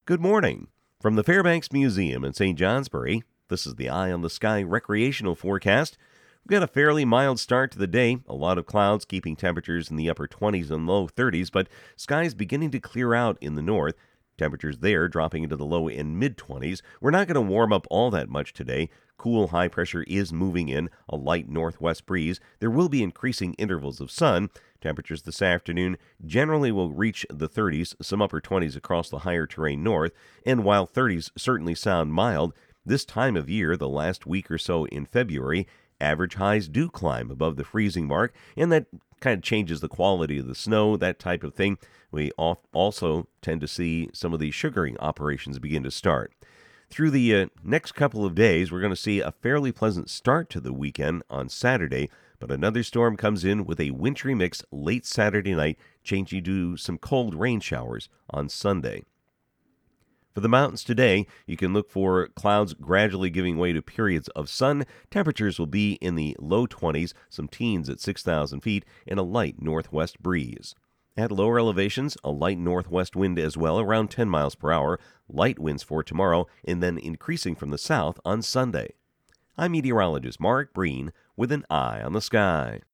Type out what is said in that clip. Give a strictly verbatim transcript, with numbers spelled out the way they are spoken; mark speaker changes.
Speaker 1: Good morning. From the Fairbanks Museum in Saint Johnsbury, this is the Eye on the Sky recreational forecast. We've got a fairly mild start to the day, a lot of clouds keeping temperatures in the upper twenties and low thirties, but skies beginning to clear out in the north. Temperatures there dropping into the low and mid twenties. We're not going to warm up all that much today. Cool high pressure is moving in, a light northwest breeze. There will be increasing intervals of sun. Temperatures this afternoon generally will reach the thirties, some upper twenties across the higher terrain north, and while thirties certainly sound mild, this time of year, the last week or so in February, average highs do climb above the freezing mark, and that kind of changes the quality of the snow, that type of thing. We also tend to see some of the sugaring operations begin to start. Through the uh, next couple of days, we're going to see a fairly pleasant start to the weekend on Saturday, but another storm comes in with a wintry mix late Saturday night, changing to some cold rain showers on Sunday. For the mountains today, you can look for clouds gradually giving way to periods of sun. Temperatures will be in the low twenties, some teens at six thousand feet, and a light northwest breeze. At lower elevations, a light northwest wind as well, around ten miles per hour, light winds for tomorrow, and then increasing from the south on Sunday. I'm meteorologist Mark Breen with an eye on the sky.